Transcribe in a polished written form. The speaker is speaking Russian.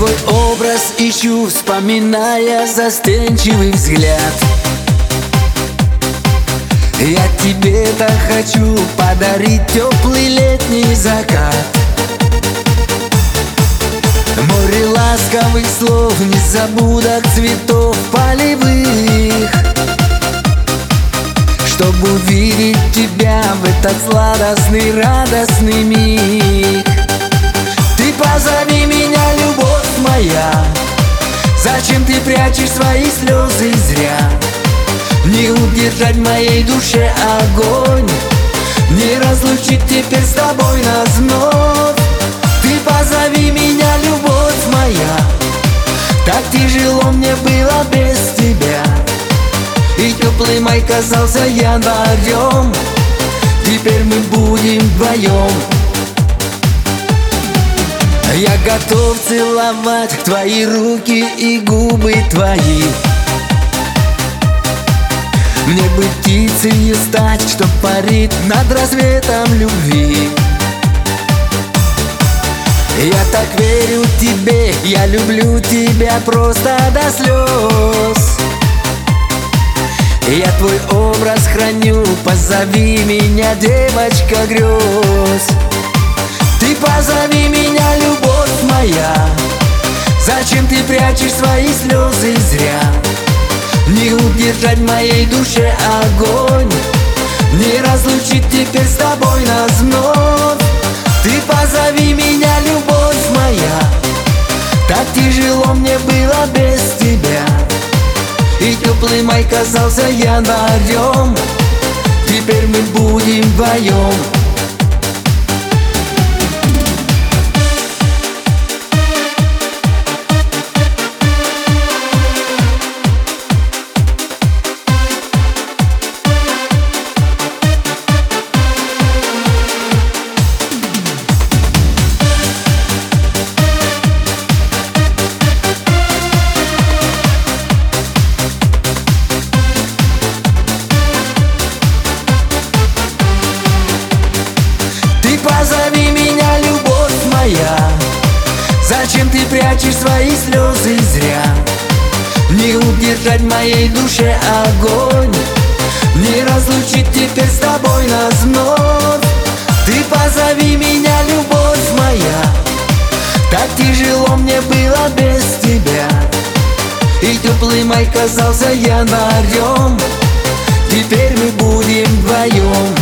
твой образ ищу, вспоминая застенчивый взгляд. Я тебе-то хочу подарить теплый летний закат. Море ласковых слов, незабудок цветов полевых, чтобы увидеть тебя в этот сладостный, радостный миг. Ты позови меня, любовь моя, зачем ты прячешь свои слезы зря? Не удержать в моей душе огонь, не разлучить теперь с тобой нас вновь. Ты позови меня, любовь моя, так тяжело мне было без тебя. И теплый май казался январем, теперь мы будем вдвоем. Я готов целовать твои руки и губы твои. Мне бы птицей стать, чтоб парить над рассветом любви. Я так верю тебе, я люблю тебя просто до слез. Я твой образ храню, позови меня, девочка грез. Ты позови меня, любовь моя, зачем ты прячешь свои слезы зря? Не удержать в моей душе огонь, не разлучить теперь с тобой нас вновь. Ты позови меня, любовь моя, так тяжело мне было без тебя. И теплый май казался январем, теперь мы будем вдвоем. Позови меня, любовь моя, зачем ты прячешь свои слезы зря? Не удержать в моей душе огонь, не разлучить теперь с тобой нас вновь. Ты позови меня, любовь моя, так тяжело мне было без тебя. И теплый май казался январем, теперь мы будем вдвоем.